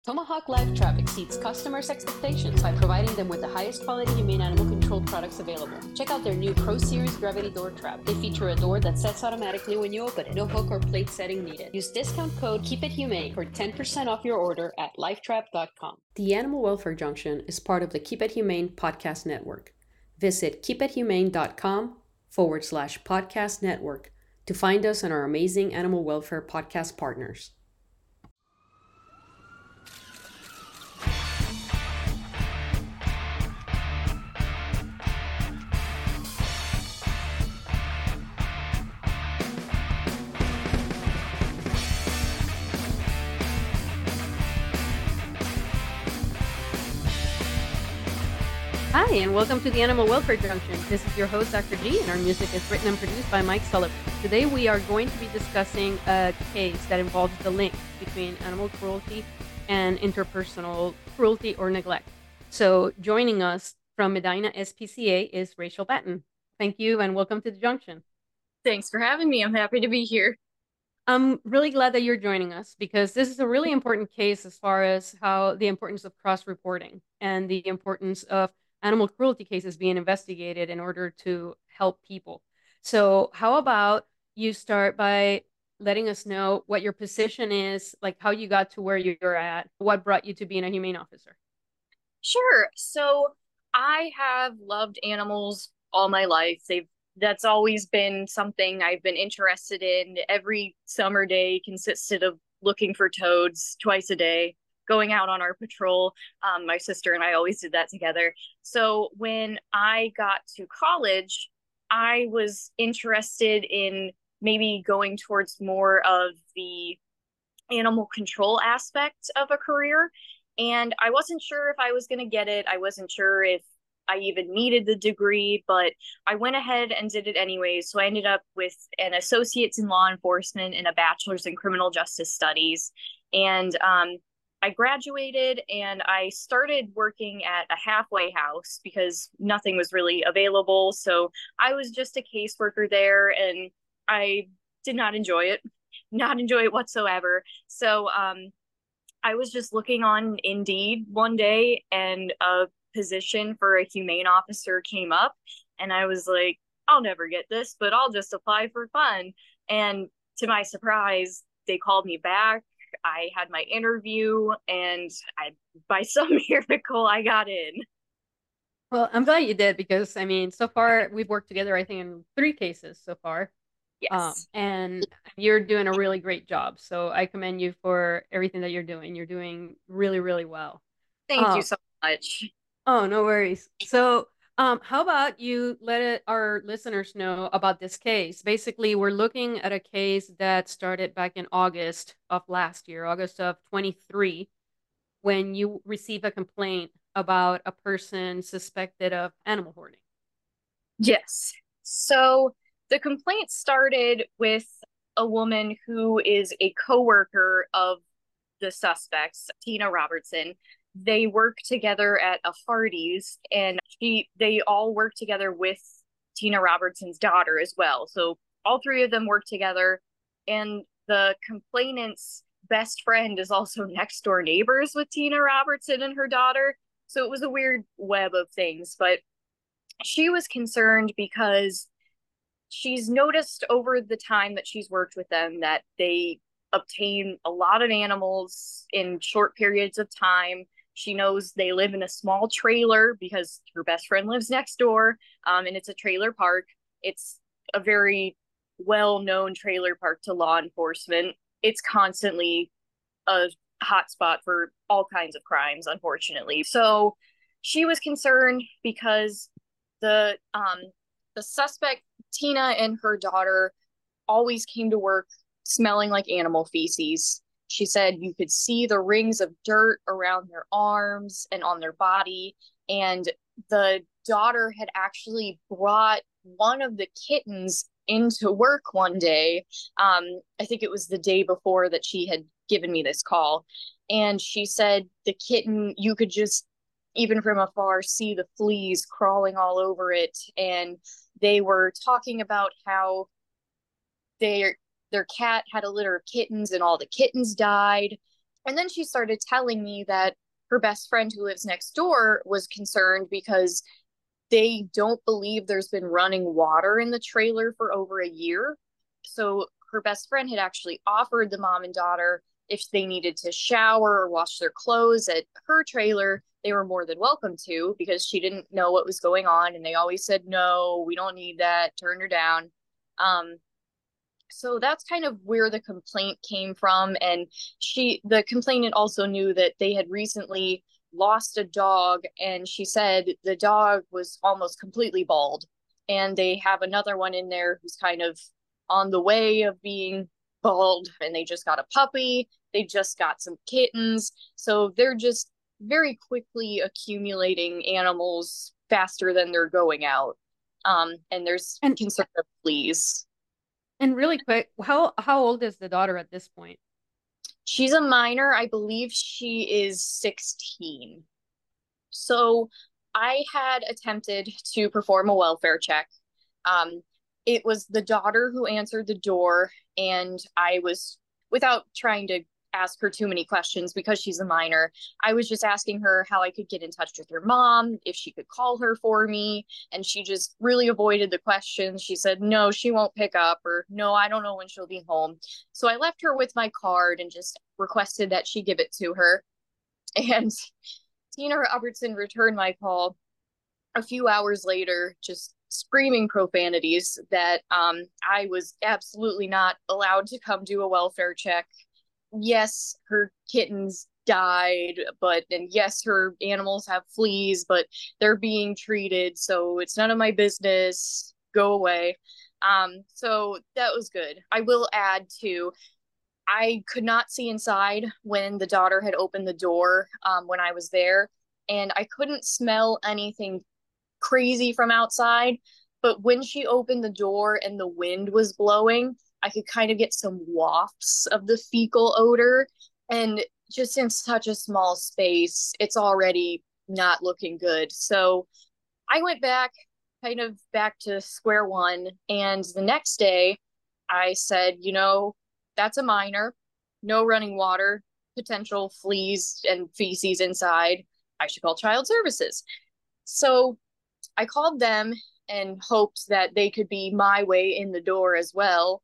Tomahawk Live Trap exceeds customers' expectations by providing them with the highest quality humane animal control products available. Check out their new Pro Series Gravity Door Trap. They feature a door that sets automatically when you open it. No hook or plate setting needed. Use discount code KEEPITHUMANE for 10% off your order at lifetrap.com. The Animal Welfare Junction is part of the Keep It Humane podcast network. Visit keepithumane.com/podcast network to find us and our amazing animal welfare podcast partners. Hi, and welcome to the Animal Welfare Junction. This is your host, Dr. G, and our music is written and produced by Mike Sullivan. Today we are going to be discussing a case that involves the link between animal cruelty and interpersonal cruelty or neglect. So joining us from Medina SPCA is Rachel Batten. Thank you, and welcome to the Junction. Thanks for having me. I'm happy to be here. I'm really glad that you're joining us because this is a really important case as far as how the importance of cross-reporting and the importance of animal cruelty cases being investigated in order to help people. So how about you start by letting us know what your position is, like how you got to where you're at, what brought you to being a humane officer? Sure. So I have loved animals all my life. That's always been something I've been interested in. Every summer day consisted of looking for toads twice a day, going out on our patrol. My sister and I always did that together. So when I got to college, I was interested in maybe going towards more of the animal control aspect of a career. And I wasn't sure if I was going to get it. I wasn't sure if I even needed the degree, but I went ahead and did it anyways. So I ended up with an associate's in law enforcement and a bachelor's in criminal justice studies. And I graduated and I started working at a halfway house because nothing was really available. So I was just a caseworker there and I did not enjoy it whatsoever. So I was just looking on Indeed one day and a position for a humane officer came up. And I was like, I'll never get this, but I'll just apply for fun. And to my surprise, they called me back. I had my interview and by some miracle, I got in. Well, I'm glad you did because I mean, so far we've worked together, I think, in 3 cases so far. Yes. And you're doing a really great job. So I commend you for everything that you're doing. You're doing really, really well. Thank you Um, so much. oh, no worries. So, how about you our listeners know about this case? Basically, we're looking at a case that started back in August of last year, August of 23, when you received a complaint about a person suspected of animal hoarding. Yes. So the complaint started with a woman who is a coworker of the suspects, Tina Robertson. They work together at a Hardee's, and they all work together with Tina Robertson's daughter as well. So all three of them work together, and the complainant's best friend is also next door neighbors with Tina Robertson and her daughter. So it was a weird web of things, but she was concerned because she's noticed over the time that she's worked with them that they obtain a lot of animals in short periods of time. She knows they live in a small trailer because her best friend lives next door, and it's a trailer park. It's a very well known trailer park to law enforcement. It's constantly a hotspot for all kinds of crimes, unfortunately. So she was concerned because the suspect Tina and her daughter always came to work smelling like animal feces. She said you could see the rings of dirt around their arms and on their body. And the daughter had actually brought one of the kittens into work one day. I think it was the day before that she had given me this call. And she said the kitten, you could just, even from afar, see the fleas crawling all over it. And they were talking about how their their cat had a litter of kittens and all the kittens died. And then she started telling me that her best friend who lives next door was concerned because they don't believe there's been running water in the trailer for over a year. So her best friend had actually offered the mom and daughter if they needed to shower or wash their clothes at her trailer, they were more than welcome to because she didn't know what was going on. And they always said, no, we don't need that, turn her down. Um, so that's kind of where the complaint came from. And the complainant also knew that they had recently lost a dog, and she said the dog was almost completely bald. And they have another one in there who's kind of on the way of being bald, and they just got a puppy. They just got some kittens. So they're just very quickly accumulating animals faster than they're going out. And there's And concern of fleas. really quick, how old is the daughter at this point? She's a minor. I believe she is 16. So I had attempted to perform a welfare check. Um, it was the daughter who answered the door, and I was, without trying to ask her too many questions because she's a minor, I was just asking her how I could get in touch with her mom, if she could call her for me. And she just really avoided the questions. She said, no, she won't pick up, or no, I don't know when she'll be home. So I left her with my card and just requested that she give it to her. And Tina Robertson returned my call a few hours later, just screaming profanities that I was absolutely not allowed to come do a welfare check. Yes, her kittens died, and yes, her animals have fleas, but they're being treated, so it's none of my business. Go away. So that was good. I will add too, I could not see inside when the daughter had opened the door when I was there, and I couldn't smell anything crazy from outside. But when she opened the door and the wind was blowing, I could kind of get some wafts of the fecal odor. And just in such a small space, it's already not looking good. So I went back, kind of back to square one. And the next day, I said, that's a minor, no running water, potential fleas and feces inside. I should call child services. So I called them and hoped that they could be my way in the door as well.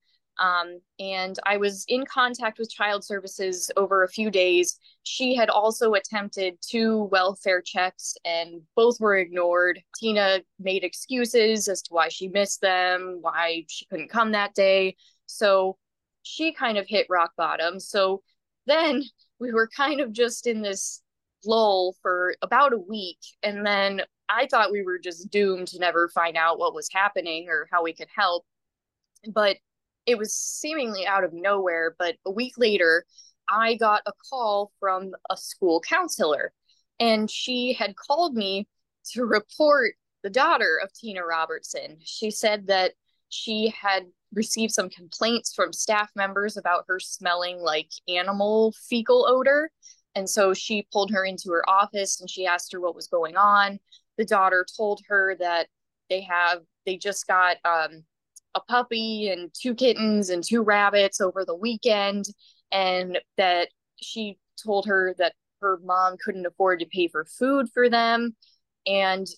And I was in contact with Child Services over a few days. She had also attempted 2 welfare checks, and both were ignored. Tina made excuses as to why she missed them, why she couldn't come that day. So she kind of hit rock bottom. So then we were kind of just in this lull for about a week. And then I thought we were just doomed to never find out what was happening or how we could help. But it was seemingly out of nowhere. But a week later, I got a call from a school counselor, and she had called me to report the daughter of Tina Robertson. She said that she had received some complaints from staff members about her smelling like animal fecal odor. And so she pulled her into her office and she asked her what was going on. The daughter told her that they just got a puppy and 2 kittens and 2 rabbits over the weekend, and that she told her that her mom couldn't afford to pay for food for them. And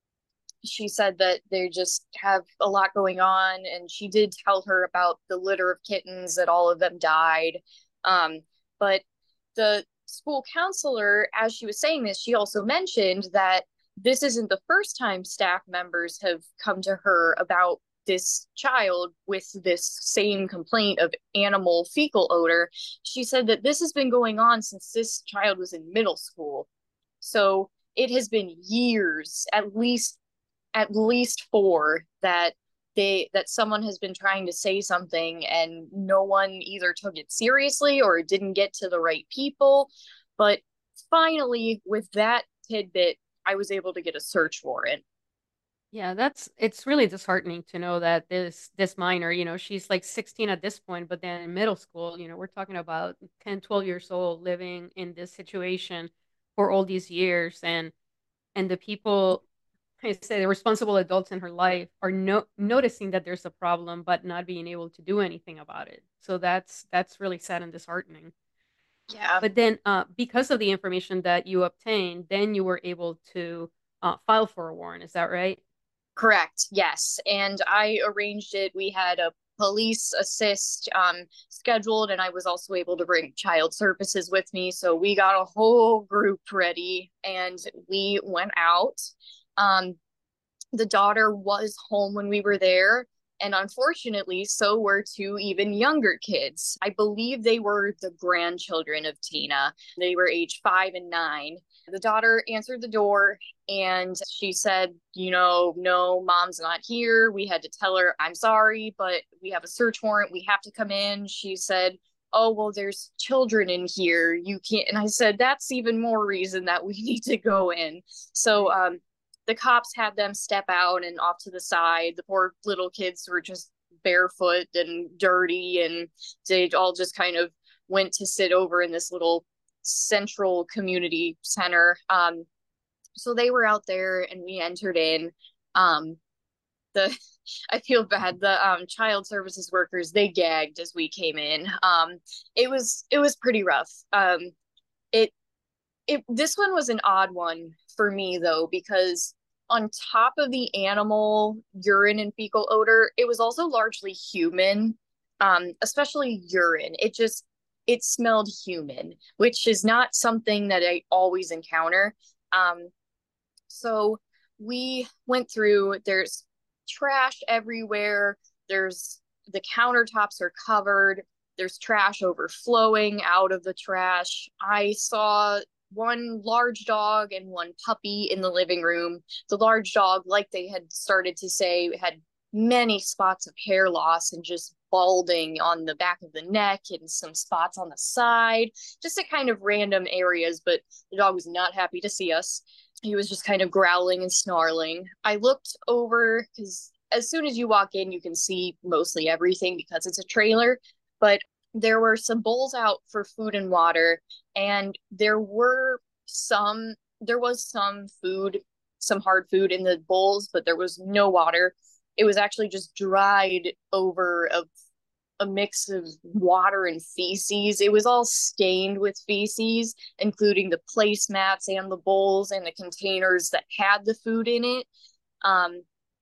she said that they just have a lot going on. And she did tell her about the litter of kittens, that all of them died. But the school counselor, as she was saying this, she also mentioned that this isn't the first time staff members have come to her about this child with this same complaint of animal fecal odor. She said that this has been going on since this child was in middle school. So it has been years, at least 4, that someone has been trying to say something and no one either took it seriously or it didn't get to the right people. But finally, with that tidbit, I was able to get a search warrant. Yeah, it's really disheartening to know that this minor, she's like 16 at this point, but then in middle school, we're talking about 10, 12 years old living in this situation for all these years, and the people, I say the responsible adults in her life are noticing that there's a problem but not being able to do anything about it. So that's really sad and disheartening. Yeah. But then, because of the information that you obtained, then you were able to file for a warrant. Is that right? Correct. Yes. And I arranged it. We had a police assist scheduled, and I was also able to bring child services with me. So we got a whole group ready and we went out. Um, the daughter was home when we were there. And unfortunately, so were two even younger kids. I believe they were the grandchildren of Tina. They were age 5 and 9. The daughter answered the door and she said, no, mom's not here. We had to tell her, I'm sorry, but we have a search warrant. We have to come in. She said, oh, well, there's children in here. You can't. And I said, that's even more reason that we need to go in. So, Right. the cops had them step out and off to the side. The poor little kids were just barefoot and dirty, and they all just kind of went to sit over in this little central community center. So they were out there, and we entered in. Um, the I feel bad. The child services workers, they gagged as we came in. It was pretty rough. It this one was an odd one for me though, because on top of the animal urine and fecal odor, it was also largely human, especially urine. It smelled human, which is not something that I always encounter. So we went through, there's trash everywhere. There's the countertops are covered. There's trash overflowing out of the trash. I saw one large dog and one puppy in the living room. The large dog, like they had started to say, had many spots of hair loss and just balding on the back of the neck and some spots on the side, just at kind of random areas. But the dog was not happy to see us. He was just kind of growling and snarling. I looked over because as soon as you walk in, you can see mostly everything because it's a trailer. But there were some bowls out for food and water, and there was some food, some hard food in the bowls, but there was no water. It was actually just dried over a mix of water and feces. It was all stained with feces, including the placemats and the bowls and the containers that had the food in it. Um,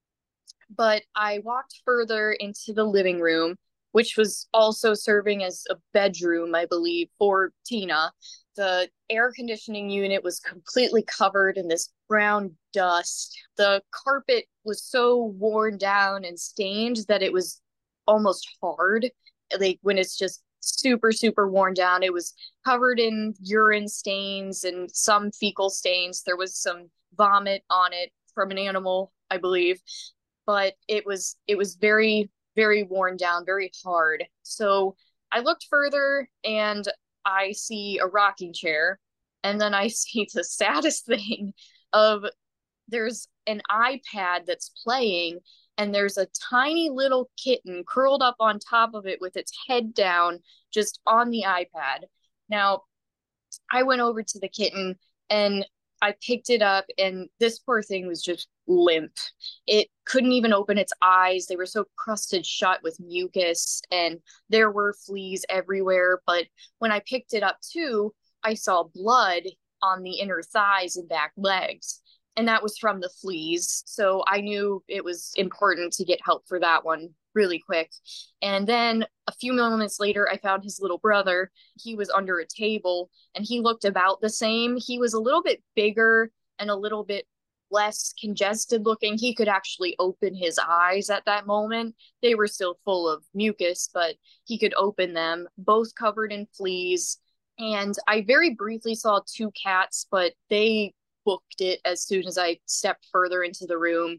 but I walked further into the living room, which was also serving as a bedroom, I believe, for Tina. The air conditioning unit was completely covered in this brown dust. The carpet was so worn down and stained that it was almost hard. Like when it's just super, super worn down, it was covered in urine stains and some fecal stains. There was some vomit on it from an animal, I believe, but it was very, very worn down, very hard. So I looked further and I see a rocking chair, and then I see the saddest thing of there's an iPad that's playing, and there's a tiny little kitten curled up on top of it with its head down just on the iPad. Now, I went over to the kitten and I picked it up, and this poor thing was just limp. It couldn't even open its eyes. They were so crusted shut with mucus, and there were fleas everywhere. But when I picked it up too, I saw blood on the inner thighs and back legs. And that was from the fleas. So I knew it was important to get help for that one really quick. And then a few moments later, I found his little brother. He was under a table and he looked about the same. He was a little bit bigger and a little bit less congested looking. He could actually open his eyes at that moment. They were still full of mucus, but he could open them, both covered in fleas. And I very briefly saw two cats, but they booked it as soon as I stepped further into the room.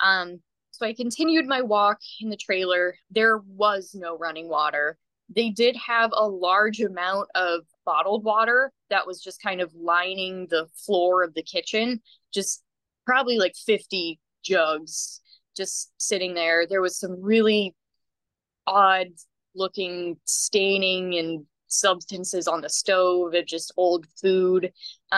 So I continued my walk in the trailer. There was no running water. They did have a large amount of bottled water that was just kind of lining the floor of the kitchen, just probably like 50 jugs just sitting there. There was some really odd looking staining and substances on the stove of just old food.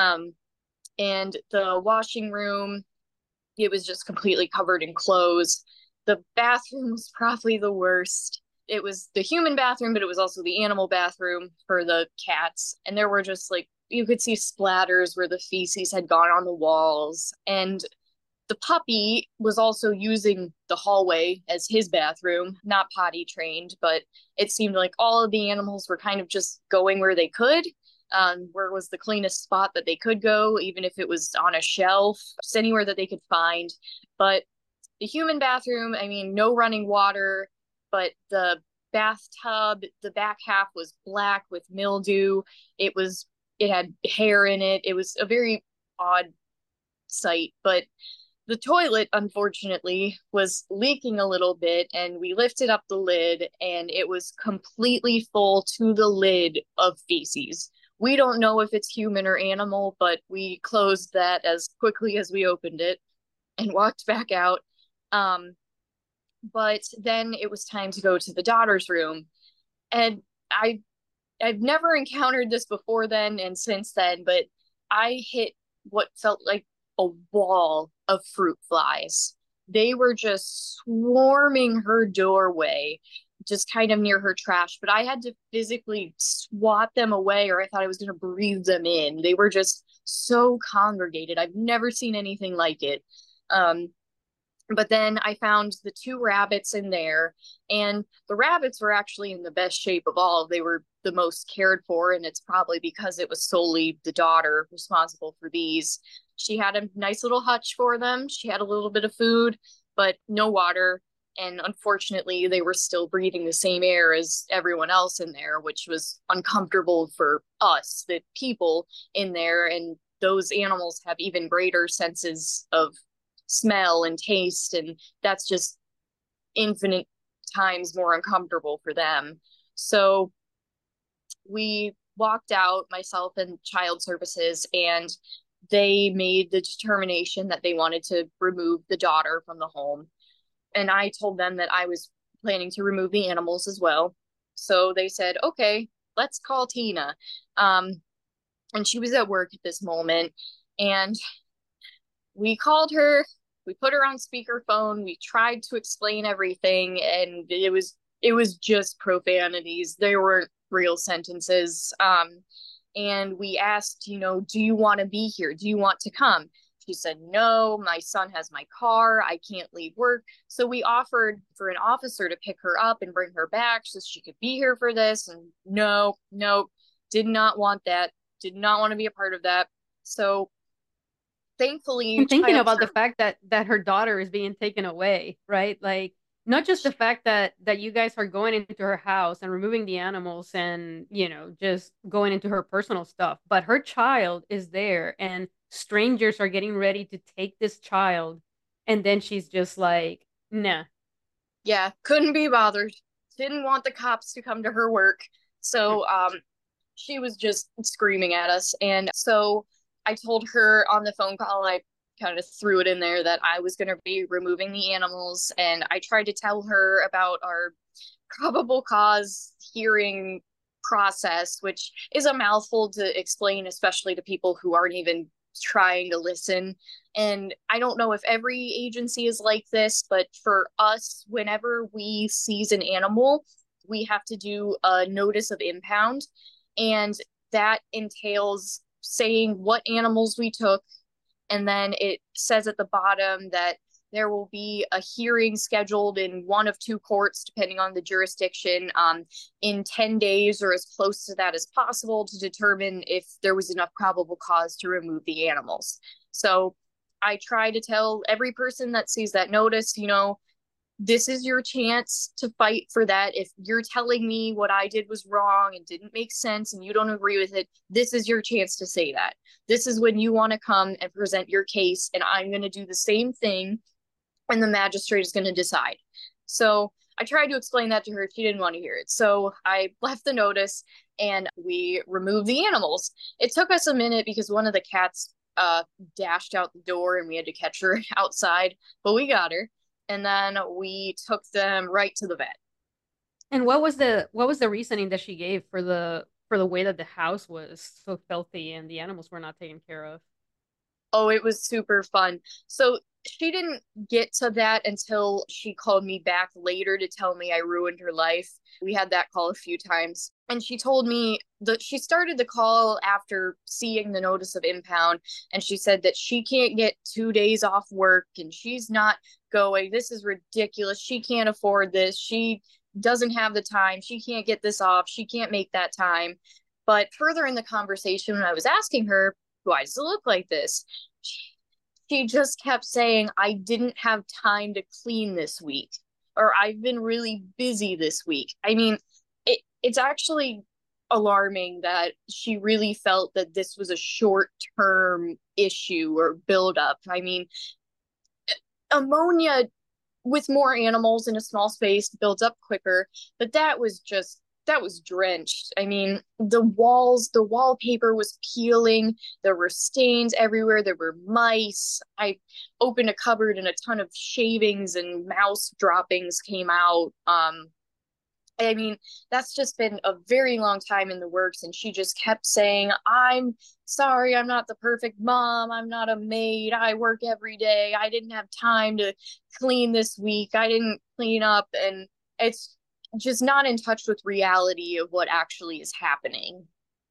And the washing room, it was just completely covered in clothes. The bathroom was probably the worst. it was the human bathroom, but it was also the animal bathroom for the cats. And there were just like, you could see splatters where the feces had gone on the walls. And the puppy was also using the hallway as his bathroom, not potty trained, but it seemed like all of the animals were kind of just going where they could. Where was the cleanest spot that they could go, even if it was on a shelf, just anywhere that they could find. But the human bathroom, I mean, no running water, but the bathtub, the back half was black with mildew. It had hair in it. It was a very odd sight, but the toilet, unfortunately, was leaking a little bit, and we lifted up the lid, and it was completely full to the lid of feces. We don't know if it's human or animal, but we closed that as quickly as we opened it and walked back out. Um, but then it was time to go to the daughter's room, and I've never encountered this before then and since then, but I hit what felt like a wall of fruit flies. They were just swarming her doorway, just kind of near her trash, but I had to physically swat them away or I thought I was going to breathe them in. They were just so congregated. I've never seen anything like it. Um, but then I found the two rabbits in there, and the rabbits were actually in the best shape of all. They were the most cared for, and it's probably because it was solely the daughter responsible for these. She had a nice little hutch for them. She had a little bit of food, but no water. And unfortunately, they were still breathing the same air as everyone else in there, which was uncomfortable for us, the people in there. And those animals have even greater senses of smell and taste, and that's just infinite times more uncomfortable for them. So we walked out, myself and child services, and they made the determination that they wanted to remove the daughter from the home. And I told them that I was planning to remove the animals as well. So they said, okay, let's call Tina. And she was at work at this moment. And we called her, we put her on speakerphone, we tried to explain everything, and it was just profanities. They weren't real sentences. And we asked, do you want to be here? Do you want to come? She said, no, my son has my car. I can't leave work. So we offered for an officer to pick her up and bring her back so she could be here for this. And no, no, did not want that. Did not want to be a part of that. So thankfully, I'm thinking child about the services. fact that her daughter is being taken away, right? Like not just the fact that you guys are going into her house and removing the animals and, just going into her personal stuff, but her child is there and strangers are getting ready to take this child and then she's just like, "Nah." Yeah, couldn't be bothered. Didn't want the cops to come to her work. So she was just screaming at us. And so I told her on the phone call, I kind of threw it in there that I was going to be removing the animals. And I tried to tell her about our probable cause hearing process, which is a mouthful to explain, especially to people who aren't even trying to listen. And I don't know if every agency is like this, but for us, whenever we seize an animal, we have to do a notice of impound. And that entails saying what animals we took. And then it says at the bottom that there will be a hearing scheduled in one of two courts, depending on the jurisdiction, in 10 days or as close to that as possible to determine if there was enough probable cause to remove the animals. So I try to tell every person that sees that notice, this is your chance to fight for that. If you're telling me what I did was wrong and didn't make sense and you don't agree with it, this is your chance to say that. This is when you want to come and present your case, and I'm going to do the same thing, and the magistrate is going to decide. So I tried to explain that to her. She didn't want to hear it. So I left the notice and we removed the animals. It took us a minute because one of the cats dashed out the door and we had to catch her outside, but we got her. And then we took them right to the vet. And what was the reasoning that she gave for the way that the house was so filthy and the animals were not taken care of? Oh, it was super fun. So She didn't get to that until she called me back later to tell me I ruined her life. We had that call a few times. And she told me that she started the call after seeing the notice of impound. And she said that she can't get 2 days off work and she's not going. This is ridiculous. She can't afford this. She doesn't have the time. She can't get this off. She can't make that time. But further in the conversation, when I was asking her, why does it look like this? She just kept saying, I didn't have time to clean this week, or I've been really busy this week. I mean, it's actually alarming that she really felt that this was a short term issue or buildup. I mean, ammonia with more animals in a small space builds up quicker, but that was drenched. I mean, the wallpaper was peeling. There were stains everywhere. There were mice. I opened a cupboard and a ton of shavings and mouse droppings came out. I mean, that's just been a very long time in the works. And she just kept saying, I'm sorry, I'm not the perfect mom. I'm not a maid. I work every day. I didn't have time to clean this week. I didn't clean up. And it's just not in touch with reality of what actually is happening.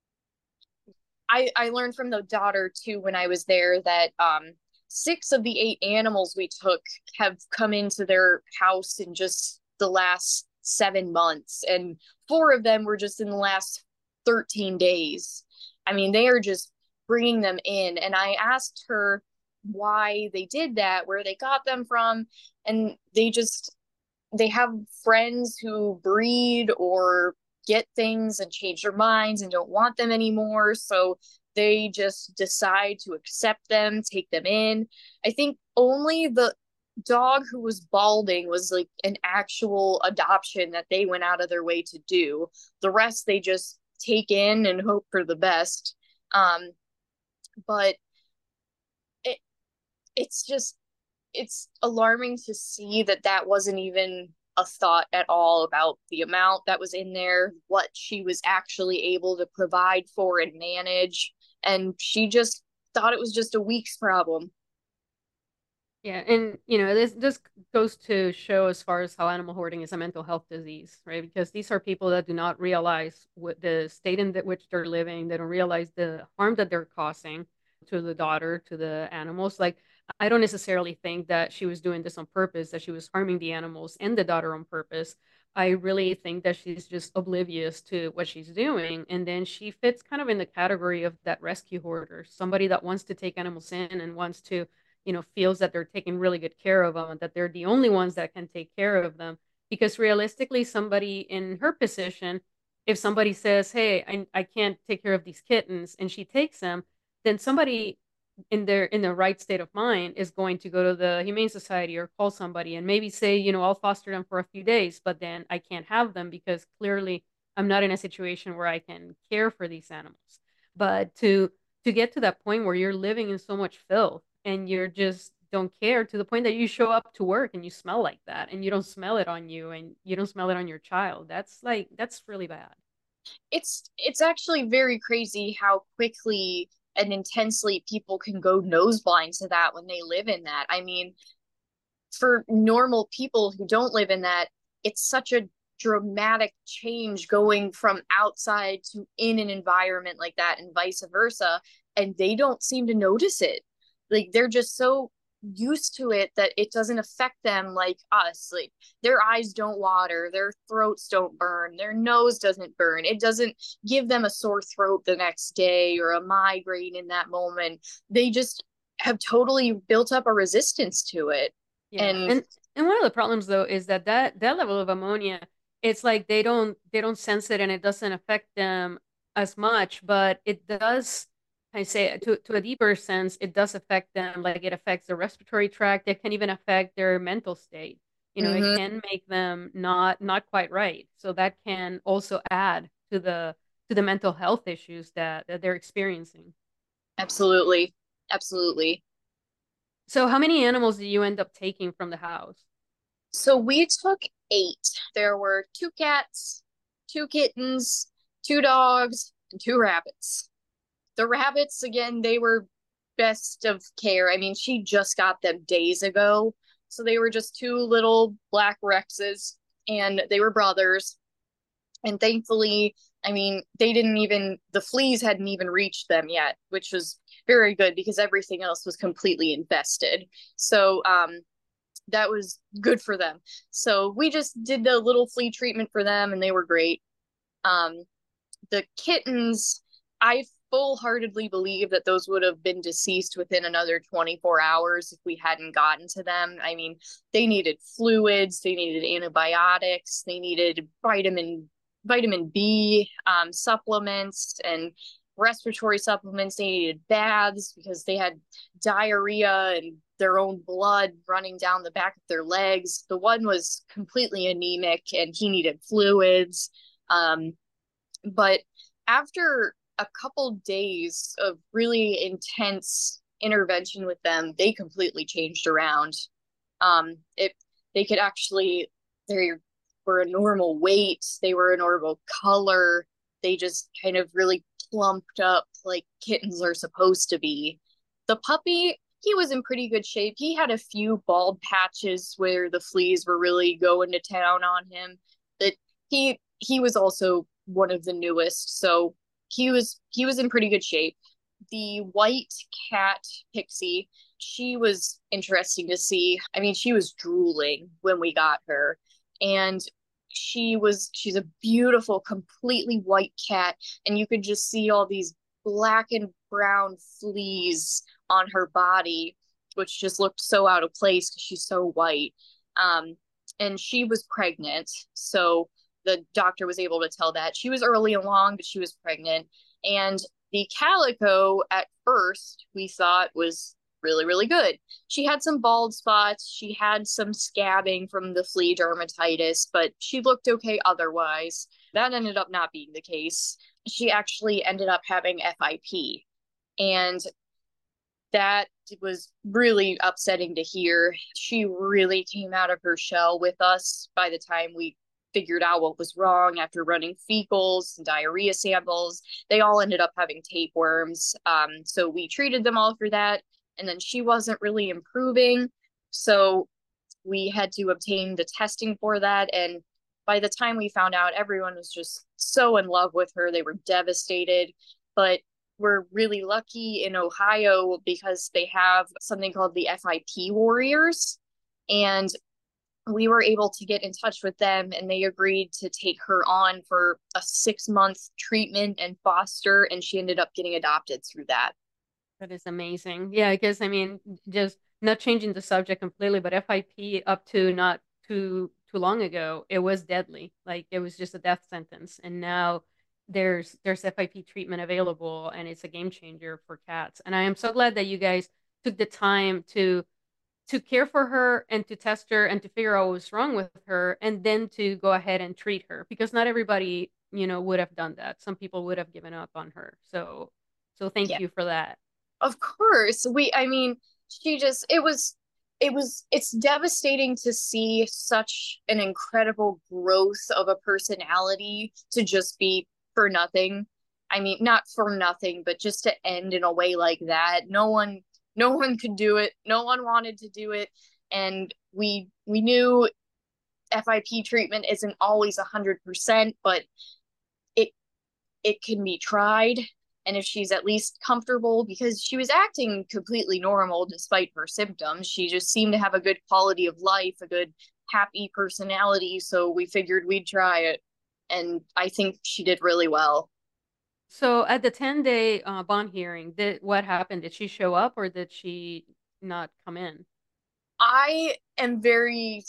I learned from the daughter too when I was there that 6 of the 8 animals we took have come into their house in just the last 7 months, and 4 of them were just in the last 13 days. I mean, they are just bringing them in. And I asked her why they did that, where they got them from, and they have friends who breed or get things and change their minds and don't want them anymore. So they just decide to accept them, take them in. I think only the dog who was balding was like an actual adoption that they went out of their way to do. The rest they just take in and hope for the best. But it, it's just it's alarming to see that that wasn't even a thought at all about the amount that was in there, what she was actually able to provide for and manage. And she just thought it was just a week's problem. Yeah, and this goes to show as far as how animal hoarding is a mental health disease, right? Because these are people that do not realize what the state in which they're living. They don't realize the harm that they're causing to the daughter, to the animals. Like, I don't necessarily think that she was doing this on purpose, that she was harming the animals and the daughter on purpose. I really think that she's just oblivious to what she's doing. And then she fits kind of in the category of that rescue hoarder, somebody that wants to take animals in and wants to feels that they're taking really good care of them and that they're the only ones that can take care of them. Because realistically, somebody in her position, if somebody says, hey, I can't take care of these kittens, and she takes them, then somebody in the right state of mind is going to go to the Humane Society or call somebody and maybe say, I'll foster them for a few days, but then I can't have them because clearly I'm not in a situation where I can care for these animals. But to get to that point where you're living in so much filth and you're just don't care, to the point that you show up to work and you smell like that and you don't smell it on you and you don't smell it on your child, that's really bad. It's actually very crazy how quickly and intensely people can go nose blind to that when they live in that. I mean, for normal people who don't live in that, it's such a dramatic change going from outside to in an environment like that and vice versa. And they don't seem to notice it. Like they're just so used to it that it doesn't affect them like us. Like their eyes don't water, their throats don't burn, their nose doesn't burn. It doesn't give them a sore throat the next day or a migraine in that moment. They just have totally built up a resistance to it. Yeah, And and one of the problems though is that level of ammonia, it's like they don't sense it and it doesn't affect them as much, but it does. I say to a deeper sense, it does affect them. Like it affects the respiratory tract. It can even affect their mental state. It mm-hmm, can make them not quite right. So that can also add to the mental health issues that they're experiencing. absolutely, absolutely. So how many animals do you end up taking from the house? So we took 8. There were 2 cats, 2 kittens, 2 dogs, and 2 rabbits. The rabbits, again, they were best of care. I mean, she just got them days ago. So they were just two little black Rexes, and they were brothers. And thankfully, I mean, the fleas hadn't even reached them yet, which was very good because everything else was completely infested. So, that was good for them. So we just did the little flea treatment for them and they were great. Um, the kittens, I full heartedly believe that those would have been deceased within another 24 hours if we hadn't gotten to them. I mean, they needed fluids, they needed antibiotics, they needed vitamin B supplements and respiratory supplements. They needed baths because they had diarrhea and their own blood running down the back of their legs. The one was completely anemic and he needed fluids. But after a couple days of really intense intervention with them, they completely changed around. It they could actually they were a normal weight, they were a normal color, they just kind of really plumped up like kittens are supposed to be. The puppy, he was in pretty good shape. He had a few bald patches where the fleas were really going to town on him. But he was also one of the newest, so he was in pretty good shape. The white cat Pixie, she was interesting to see. I mean, she was drooling when we got her, and she's a beautiful, completely white cat, and you could just see all these black and brown fleas on her body, which just looked so out of place because she's so white. Um, and she was pregnant, so the doctor was able to tell that she was early along, but she was pregnant. And the calico at first we thought was really, really good. She had some bald spots, she had some scabbing from the flea dermatitis, but she looked okay otherwise. That ended up not being the case. She actually ended up having FIP. And that was really upsetting to hear. She really came out of her shell with us by the time we figured out what was wrong after running fecals and diarrhea samples. They all ended up having tapeworms. So we treated them all for that. And then she wasn't really improving. So we had to obtain the testing for that. And by the time we found out, everyone was just so in love with her. They were devastated. But we're really lucky in Ohio because they have something called the FIP Warriors. And we were able to get in touch with them and they agreed to take her on for a 6-month treatment and foster, and she ended up getting adopted through that. That is amazing. Yeah, because I mean, just not changing the subject completely, but FIP up to not too long ago, it was deadly. Like it was just a death sentence. And now there's FIP treatment available and it's a game changer for cats. And I am so glad that you guys took the time to care for her and to test her and to figure out what was wrong with her and then to go ahead and treat her because not everybody, would have done that. Some people would have given up on her. So thank Yeah, you for that. of course. I mean, she just, it's devastating to see such an incredible growth of a personality to just be for nothing. I mean, not for nothing, but just to end in a way like that. No one could do it. No one wanted to do it. And we knew FIP treatment isn't always 100%, but it it can be tried. And if she's at least comfortable, because she was acting completely normal despite her symptoms, she just seemed to have a good quality of life, a good happy personality. So we figured we'd try it. And I think she did really well. So at the 10-day bond hearing, what happened? Did she show up or did she not come in? I am very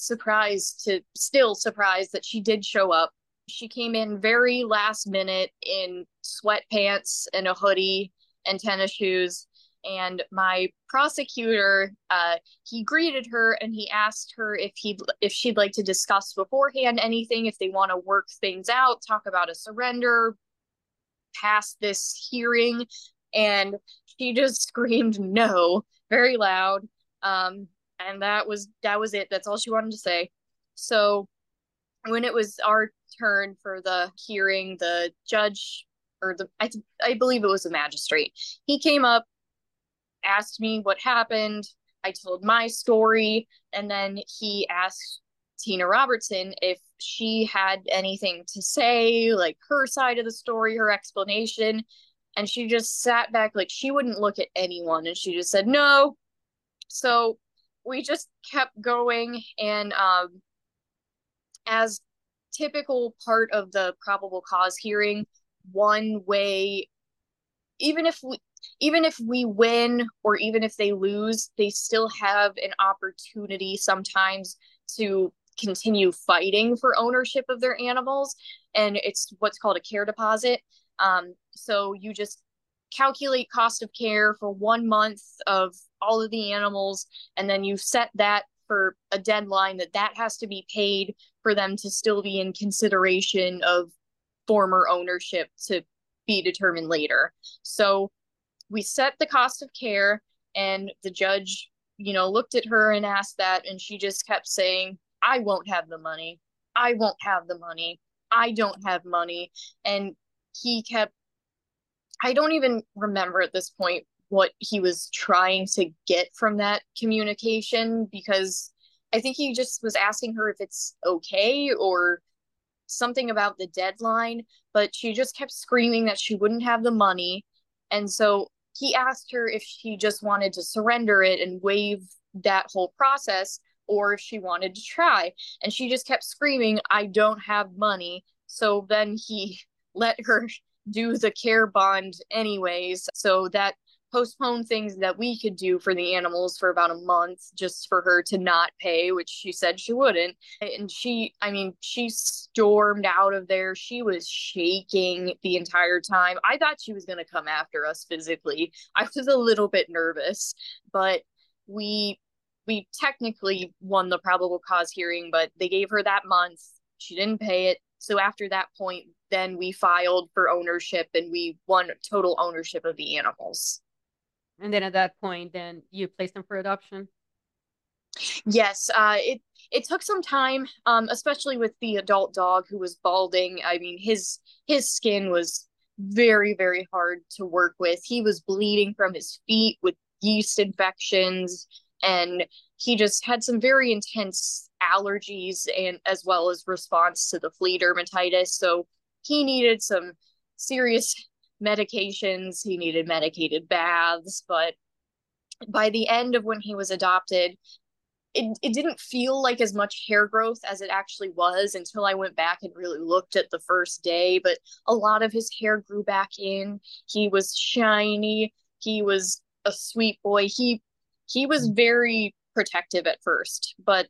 still surprised that she did show up. She came in very last minute in sweatpants and a hoodie and tennis shoes. And my prosecutor, he greeted her and he asked her if she'd like to discuss beforehand anything, if they want to work things out, talk about a surrender, pass this hearing. And she just screamed no very loud. And that was it. That's all she wanted to say. So when it was our turn for the hearing, the judge, or I believe it was the magistrate, he came up asked me what happened. I told my story, and then he asked Tina Robertson if she had anything to say, like her side of the story, her explanation. And she just sat back, like she wouldn't look at anyone, and she just said no. So we just kept going, and as typical part of the probable cause hearing, one way, even if we even if we win or even if they lose, they still have an opportunity sometimes to continue fighting for ownership of their animals. And it's what's called a care deposit. So you just calculate cost of care for 1 month of all of the animals, and then you set that for a deadline that has to be paid for them to still be in consideration of former ownership to be determined later. So we set the cost of care, and the judge, looked at her and asked that, and she just kept saying, I won't have the money. I won't have the money. I don't have money. And he kept, I don't even remember at this point what he was trying to get from that communication, because I think he just was asking her if it's okay or something about the deadline, but she just kept screaming that she wouldn't have the money. And so he asked her if she just wanted to surrender it and waive that whole process, or if she wanted to try. And she just kept screaming, I don't have money. So then he let her do the care bond anyways. So that postponed things that we could do for the animals for about a month, just for her to not pay, which she said she wouldn't. And she stormed out of there. She was shaking the entire time. I thought she was going to come after us physically. I was a little bit nervous, but we technically won the probable cause hearing, but they gave her that month. She didn't pay it. So after that point, then we filed for ownership, and we won total ownership of the animals. And then at that point, then you placed them for adoption? Yes, it took some time, especially with the adult dog who was balding. I mean, his skin was very, very hard to work with. He was bleeding from his feet with yeast infections, and he just had some very intense allergies and as well as response to the flea dermatitis. So he needed some serious medications. He needed medicated baths, but by the end of when he was adopted, it didn't feel like as much hair growth as it actually was until I went back and really looked at the first day. But a lot of his hair grew back in. He was shiny. He was a sweet boy. He was very protective at first, but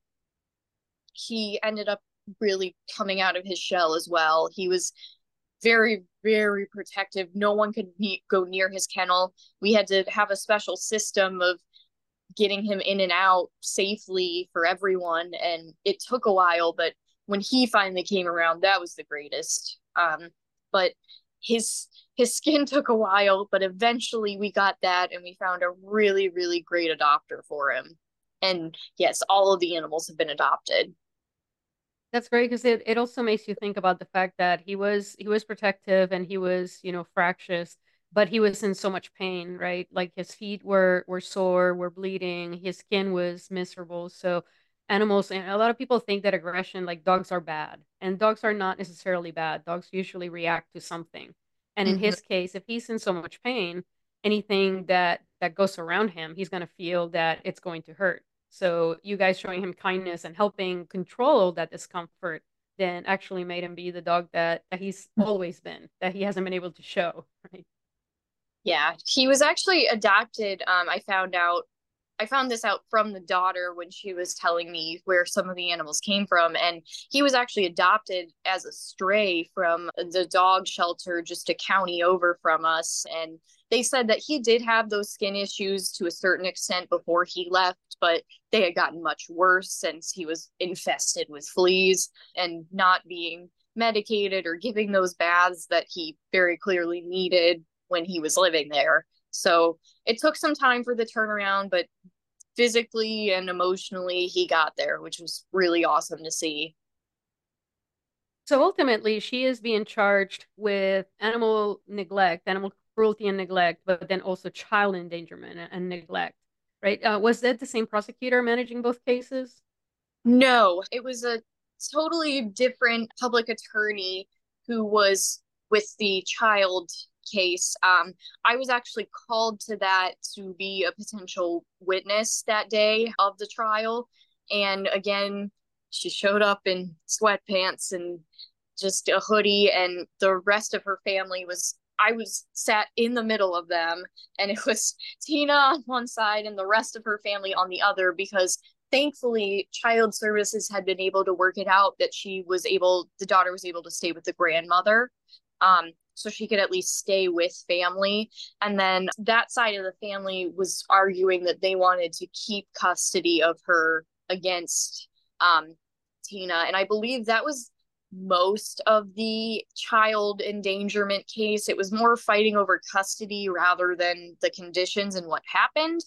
he ended up really coming out of his shell as well. He was very, very protective. No one could go near his kennel. We had to have a special system of getting him in and out safely for everyone, and it took a while, but when he finally came around, that was the greatest. But his skin took a while, but eventually we got that, and we found a really, really great adopter for him. And yes, all of the animals have been adopted. That's great because it also makes you think about the fact that he was protective and he was, fractious, but he was in so much pain, right? Like his feet were sore, were bleeding, his skin was miserable. So animals, and a lot of people think that aggression, like dogs are bad, and dogs are not necessarily bad. Dogs usually react to something. And in Mm-hmm. his case, if he's in so much pain, anything that goes around him, he's going to feel that it's going to hurt. So you guys showing him kindness and helping control that discomfort then actually made him be the dog that he's always been, that he hasn't been able to show, right? Yeah, he was actually adopted. I found this out from the daughter when she was telling me where some of the animals came from. And he was actually adopted as a stray from the dog shelter just a county over from us. And they said that he did have those skin issues to a certain extent before he left, but they had gotten much worse since he was infested with fleas and not being medicated or giving those baths that he very clearly needed when he was living there. So it took some time for the turnaround, but physically and emotionally, he got there, which was really awesome to see. So ultimately, she is being charged with animal neglect, animal cruelty and neglect, but then also child endangerment and neglect, right? Was that the same prosecutor managing both cases? No, it was a totally different public attorney who was with the child case. I was actually called to that to be a potential witness that day of the trial. And again, she showed up in sweatpants and just a hoodie, and the rest of her family was. I was sat in the middle of them, and it was Tina on one side and the rest of her family on the other because thankfully child services had been able to work it out that the daughter was able to stay with the grandmother, so she could at least stay with family. And then that side of the family was arguing that they wanted to keep custody of her against Tina, and I believe that was most of the child endangerment case. It was more fighting over custody rather than the conditions and what happened.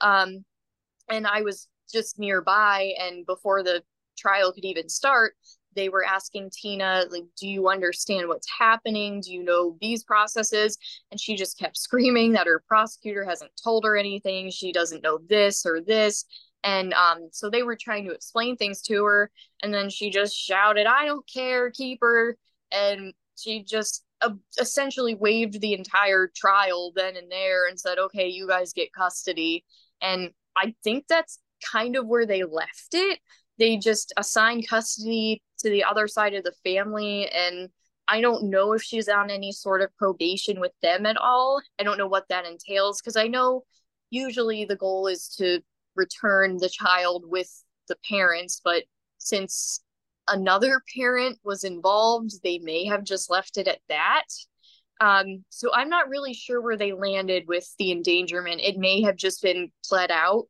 And I was just nearby, and before the trial could even start, they were asking Tina, like, do you understand what's happening? Do you know these processes? And she just kept screaming that her prosecutor hasn't told her anything. She doesn't know this or this. And so they were trying to explain things to her. And then she just shouted, I don't care, keep her. And she just essentially waived the entire trial then and there and said, okay, you guys get custody. And I think that's kind of where they left it. They just assigned custody to the other side of the family. And I don't know if she's on any sort of probation with them at all. I don't know what that entails because I know usually the goal is to return the child with the parents, but since another parent was involved, they may have just left it at that. So I'm not really sure where they landed with the endangerment. It may have just been pled out.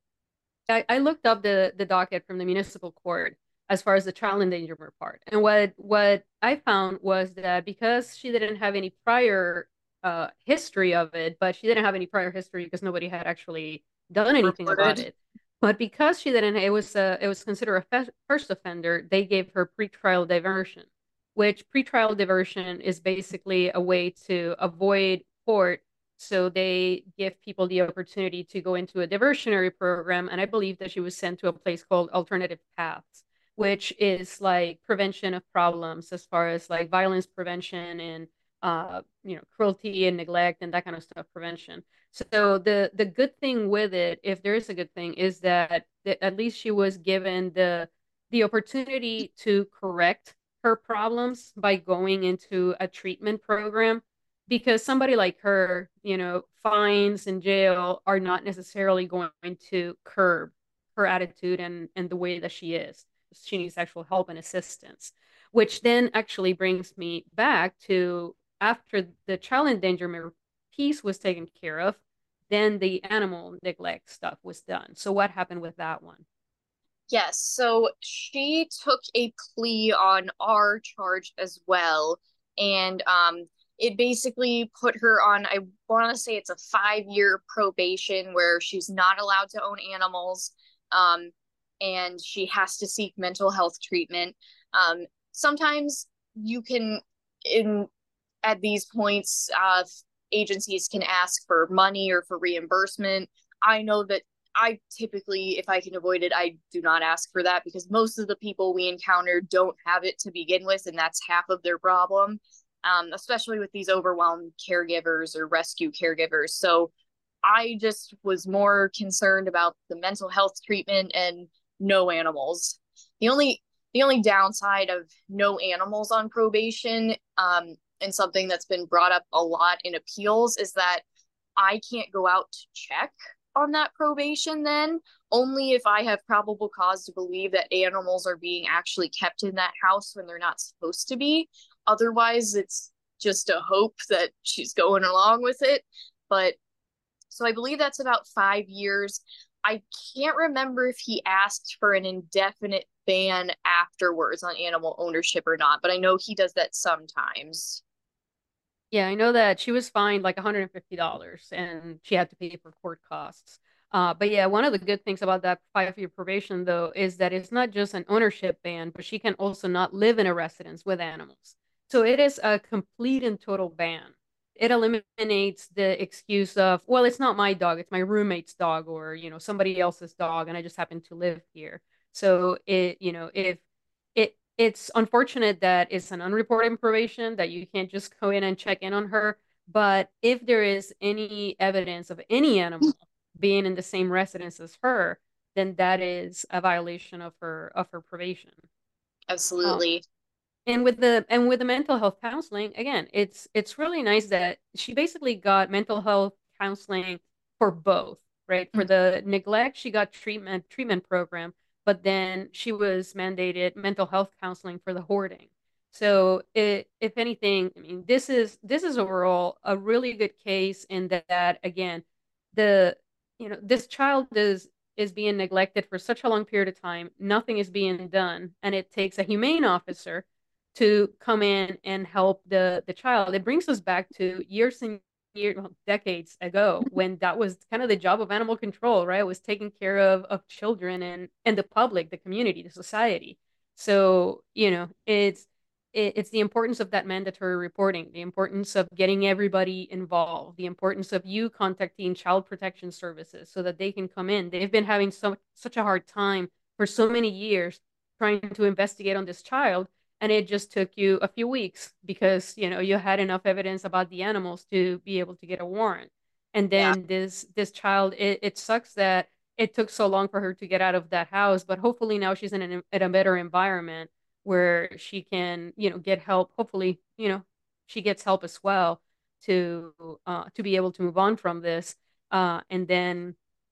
I looked up the docket from the municipal court as far as the child endangerment part. And what I found was that because she didn't have any prior history of it, but she didn't have any prior history because nobody had actually done anything about Reported. it. But because she didn't, it was considered a first offender. They gave her pretrial diversion, which pretrial diversion is basically a way to avoid court. So they give people the opportunity to go into a diversionary program. And I believe that she was sent to a place called Alternative Paths, which is like prevention of problems as far as like violence prevention and cruelty and neglect and that kind of stuff prevention. So the good thing with it, if there is a good thing, is that at least she was given the opportunity to correct her problems by going into a treatment program, because somebody like her, fines in jail are not necessarily going to curb her attitude and the way that she is. She needs actual help and assistance, which then actually brings me back to after the child endangerment piece was taken care of, then the animal neglect stuff was done. So what happened with that one? Yes, so she took a plea on our charge as well. And it basically put her on, I want to say it's a 5-year probation where she's not allowed to own animals. Um, and she has to seek mental health treatment. Sometimes you can, in at these points, agencies can ask for money or for reimbursement. I know that I typically, if I can avoid it, I do not ask for that because most of the people we encounter don't have it to begin with, and that's half of their problem, especially with these overwhelmed caregivers or rescue caregivers. So I just was more concerned about the mental health treatment and no animals. The only the only downside of no animals on probation, and something that's been brought up a lot in appeals, is that I can't go out to check on that probation then, only if I have probable cause to believe that animals are being actually kept in that house when they're not supposed to be. Otherwise, it's just a hope that she's going along with it. But so I believe that's about 5 years. I can't remember if he asked for an indefinite ban afterwards on animal ownership or not, but I know he does that sometimes. Yeah, I know that she was fined like $150 and she had to pay for court costs. But yeah, one of the good things about that 5-year probation, though, is that it's not just an ownership ban, but she can also not live in a residence with animals. So it is a complete and total ban. it eliminates the excuse of, well, it's not my dog, it's my roommate's dog, or somebody else's dog, and I just happen to live here. So if it's unfortunate that it's an unreported probation that you can't just go in and check in on her. But if there is any evidence of any animal being in the same residence as her, then that is a violation of her probation. Uh, Absolutely. and with the mental health counseling, again, it's really nice that she basically got mental health counseling for both, right? For Mm. the neglect, she got treatment program, but then she was mandated mental health counseling for the hoarding. So if anything, I mean, this is overall a really good case in that again, the this child is being neglected for such a long period of time, nothing is being done, and it takes a humane officer to come in and help the child. It brings us back to years and years, well, decades ago, when that was kind of the job of animal control, right? It was taking care of children and the public, the community, the society. So it's the importance of that mandatory reporting, the importance of getting everybody involved, the importance of you contacting child protection services so that they can come in. They've been having such a hard time for so many years trying to investigate on this child, and it just took you a few weeks because you had enough evidence about the animals to be able to get a warrant. And Yeah. then this child, it sucks that it took so long for her to get out of that house, but hopefully now she's in a better environment where she can get help. Hopefully she gets help as well to be able to move on from this, and then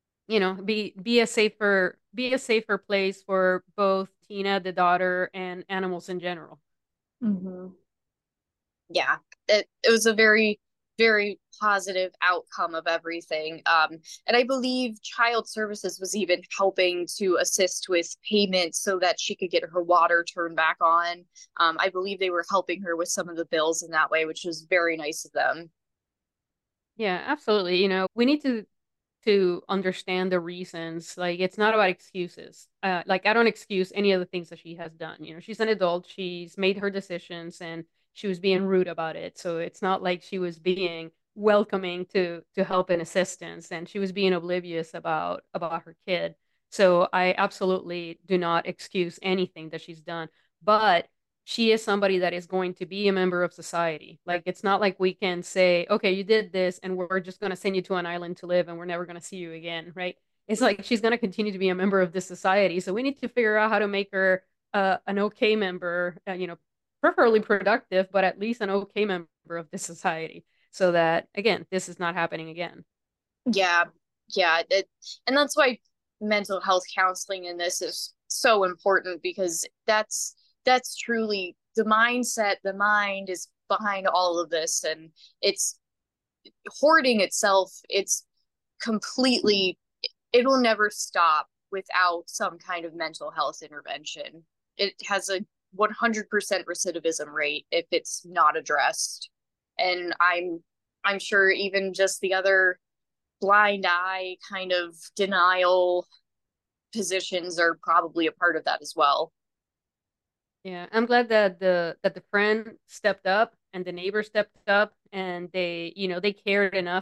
be a safer place for both Tina, the daughter, and animals in general. Hmm. Yeah, it was a very, very positive outcome of everything. And I believe Child Services was even helping to assist with payments so that she could get her water turned back on. I believe they were helping her with some of the bills in that way, which was very nice of them. Yeah, absolutely. We need to understand the reasons. Like, it's not about excuses. Like, I don't excuse any of the things that she has done. She's an adult, she's made her decisions, and she was being rude about it. So it's not like she was being welcoming to help and assistance, and she was being oblivious about her kid. So I absolutely do not excuse anything that she's done. But she is somebody that is going to be a member of society. Like, it's not like we can say, okay, you did this and we're just going to send you to an island to live and we're never going to see you again, right? It's like she's going to continue to be a member of this society. So we need to figure out how to make her an okay member, preferably productive, but at least an okay member of this society so that, again, this is not happening again. Yeah, yeah, and that's why mental health counseling in this is so important because that's truly the mindset. The mind is behind all of this, and it's hoarding itself. It's completely, it will never stop without some kind of mental health intervention. It has a 100% recidivism rate if it's not addressed, and I'm sure even just the other blind eye kind of denial positions are probably a part of that as well. Yeah, I'm glad that the friend stepped up and the neighbor stepped up and they cared enough.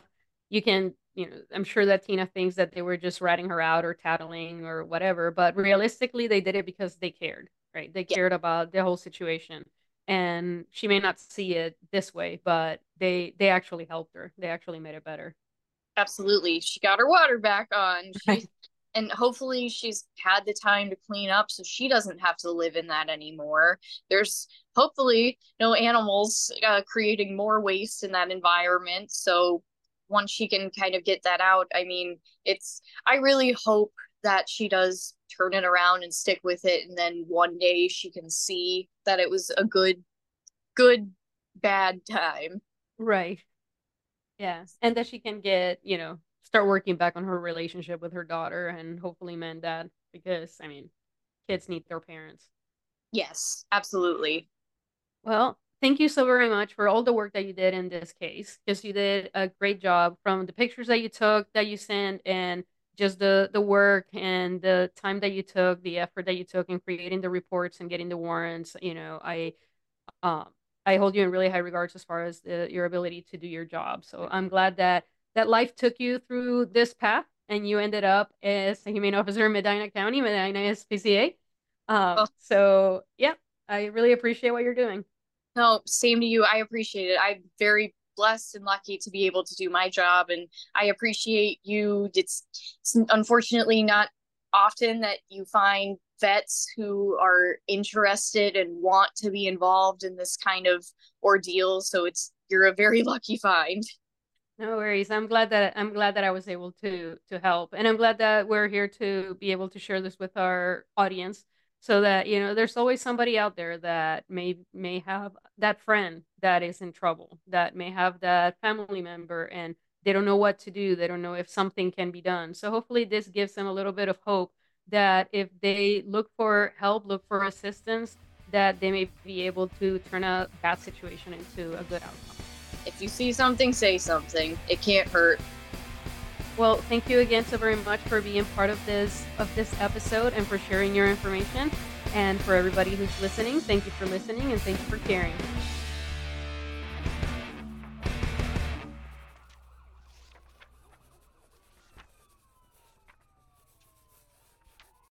I'm sure that Tina thinks that they were just ratting her out or tattling or whatever, but realistically they did it because they cared, right? They Yeah, cared about the whole situation. And she may not see it this way, but they actually helped her. They actually made it better. absolutely. She got her water back on. Right. And hopefully she's had the time to clean up so she doesn't have to live in that anymore. There's hopefully no animals creating more waste in that environment. So once she can kind of get that out, I mean, I really hope that she does turn it around and stick with it. And then one day she can see that it was a good, bad time. Right. Yeah. And that she can start working back on her relationship with her daughter and hopefully mend that because, I mean, kids need their parents. Yes, absolutely. Well, thank you so very much for all the work that you did in this case because you did a great job from the pictures that you took, that you sent, and just the work and the time that you took, the effort that you took in creating the reports and getting the warrants. I I hold you in really high regards as far as your ability to do your job. So I'm glad that life took you through this path and you ended up as a humane officer in Medina County, Medina SPCA. Oh, So yeah, I really appreciate what you're doing. no, same to you. I appreciate it. I'm very blessed and lucky to be able to do my job, and I appreciate you. It's unfortunately not often that you find vets who are interested and want to be involved in this kind of ordeal. So you're a very lucky find. No worries. I'm glad that I was able to help. And I'm glad that we're here to be able to share this with our audience so that, there's always somebody out there that may have that friend that is in trouble, that may have that family member and they don't know what to do. They don't know if something can be done. So hopefully this gives them a little bit of hope that if they look for help, look for assistance, that they may be able to turn a bad situation into a good outcome. If you see something, say something. It can't hurt. Well, thank you again so very much for being part of this episode and for sharing your information. And for everybody who's listening, thank you for listening and thank you for caring.